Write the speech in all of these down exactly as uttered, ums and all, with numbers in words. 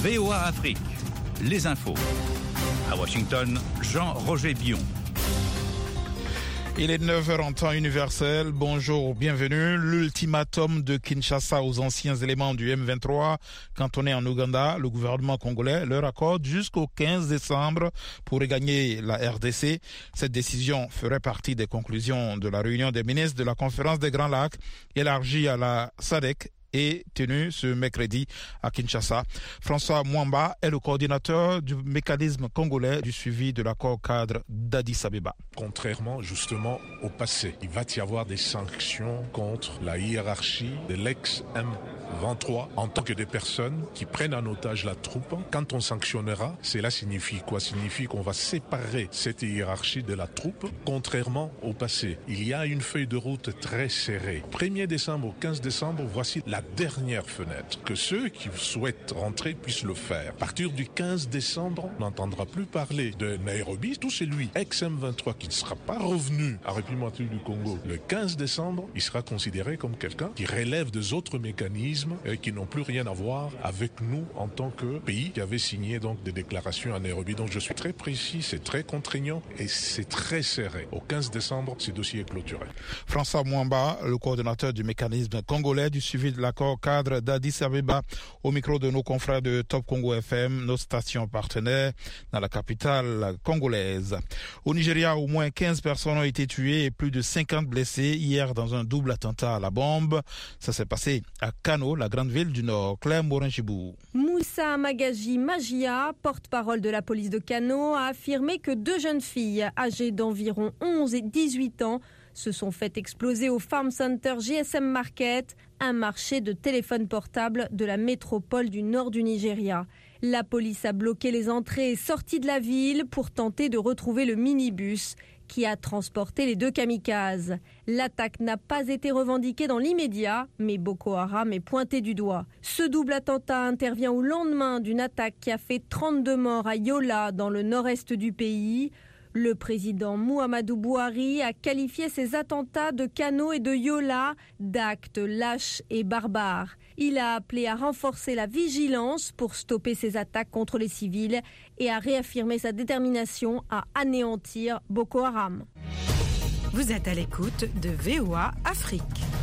V O A Afrique, les infos. À Washington, Jean-Roger Bion. Il est neuf heures en temps universel. Bonjour, bienvenue. L'ultimatum de Kinshasa aux anciens éléments du M vingt-trois cantonnés en Ouganda, le gouvernement congolais leur accorde jusqu'au quinze décembre pour regagner la R D C. Cette décision ferait partie des conclusions de la réunion des ministres de la conférence des Grands Lacs élargie à la S A D C est tenue ce mercredi à Kinshasa. François Mwamba est le coordinateur du mécanisme congolais du suivi de l'accord cadre d'Addis Abeba. Contrairement justement au passé, il va y avoir des sanctions contre la hiérarchie de l'ex-M vingt-trois en tant que des personnes qui prennent en otage la troupe. Quand on sanctionnera, cela signifie quoi? Signifie qu'on va séparer cette hiérarchie de la troupe, contrairement au passé. Il y a une feuille de route très serrée. premier décembre au quinze décembre, voici la dernière fenêtre. Que ceux qui souhaitent rentrer puissent le faire. À partir du quinze décembre, on n'entendra plus parler de Nairobi. Tout celui ex-M vingt-trois qui ne sera pas revenu à République du Congo le quinze décembre, il sera considéré comme quelqu'un qui relève des autres mécanismes et qui n'ont plus rien à voir avec nous en tant que pays qui avait signé donc des déclarations à Nairobi. Donc je suis très précis, c'est très contraignant et c'est très serré. Au quinze décembre, ce dossier est clôturé. François Mwamba, le coordonnateur du mécanisme congolais du suivi de l'accord cadre d'Addis Abeba, au micro de nos confrères de Top Congo F M, nos stations partenaires dans la capitale congolaise. Au Nigeria, au moins quinze personnes ont été tuées et plus de cinquante blessées hier dans un double attentat à la bombe. Ça s'est passé à Kano, la grande ville du Nord. Claire Morin-Chibou. Moussa Magaji Magia, porte-parole de la police de Kano, a affirmé que deux jeunes filles âgées d'environ onze et dix-huit ans se sont fait exploser au Farm Center G S M Market, un marché de téléphones portables de la métropole du nord du Nigeria. La police a bloqué les entrées et sorties de la ville pour tenter de retrouver le minibus qui a transporté les deux kamikazes. L'attaque n'a pas été revendiquée dans l'immédiat, mais Boko Haram est pointé du doigt. Ce double attentat intervient au lendemain d'une attaque qui a fait trente-deux morts à Yola, dans le nord-est du pays. Le président Muhammadu Buhari a qualifié ces attentats de Kano et de Yola d'actes lâches et barbares. Il a appelé à renforcer la vigilance pour stopper ces attaques contre les civils et a réaffirmé sa détermination à anéantir Boko Haram. Vous êtes à l'écoute de V O A Afrique.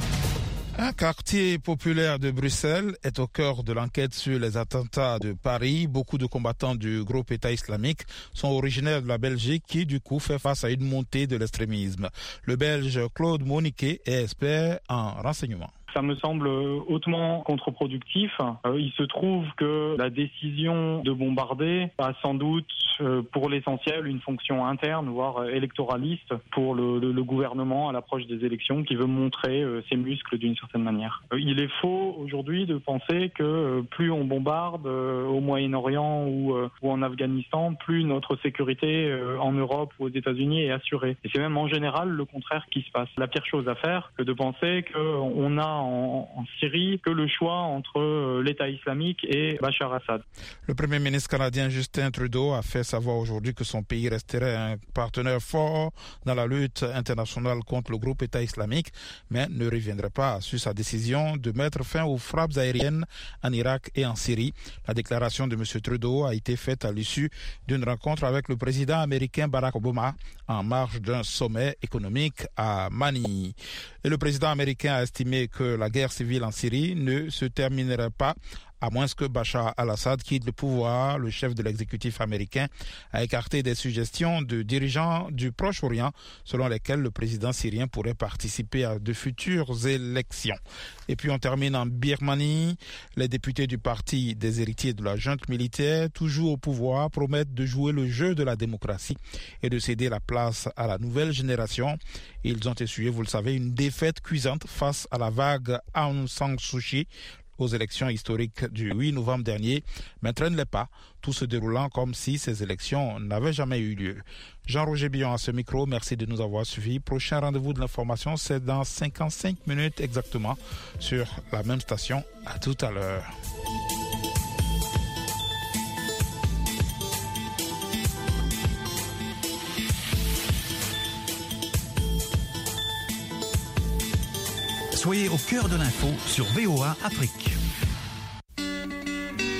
Un quartier populaire de Bruxelles est au cœur de l'enquête sur les attentats de Paris. Beaucoup de combattants du groupe État islamique sont originaires de la Belgique qui, du coup, fait face à une montée de l'extrémisme. Le Belge Claude Moniquet est expert en renseignement. Ça me semble hautement contre-productif. Euh, il se trouve que la décision de bombarder a sans doute, euh, pour l'essentiel, une fonction interne, voire électoraliste, pour le, le, le gouvernement à l'approche des élections, qui veut montrer euh, ses muscles d'une certaine manière. Euh, il est faux aujourd'hui de penser que euh, plus on bombarde euh, au Moyen-Orient ou, euh, ou en Afghanistan, plus notre sécurité euh, en Europe ou aux États-Unis est assurée. Et c'est même en général le contraire qui se passe. La pire chose à faire que de penser qu'on a En, en Syrie que le choix entre euh, l'État islamique et Bachar Assad. Le Premier ministre canadien Justin Trudeau a fait savoir aujourd'hui que son pays resterait un partenaire fort dans la lutte internationale contre le groupe État islamique, mais ne reviendrait pas sur sa décision de mettre fin aux frappes aériennes en Irak et en Syrie. La déclaration de M. Trudeau a été faite à l'issue d'une rencontre avec le président américain Barack Obama en marge d'un sommet économique à Manille. Et le président américain a estimé que la guerre civile en Syrie ne se terminerait pas à moins que Bachar al-Assad quitte le pouvoir. Le chef de l'exécutif américain a écarté des suggestions de dirigeants du Proche-Orient selon lesquelles le président syrien pourrait participer à de futures élections. Et puis on termine en Birmanie. Les députés du parti des héritiers de la junte militaire, toujours au pouvoir, promettent de jouer le jeu de la démocratie et de céder la place à la nouvelle génération. Ils ont essuyé, vous le savez, une défaite cuisante face à la vague Aung San Suu Kyi aux élections historiques du huit novembre dernier, mais traîne les pas, tout se déroulant comme si ces élections n'avaient jamais eu lieu. Jean-Roger Bion à ce micro, merci de nous avoir suivis. Prochain rendez-vous de l'information, c'est dans cinquante-cinq minutes exactement sur la même station. À tout à l'heure. Soyez au cœur de l'info sur V O A Afrique.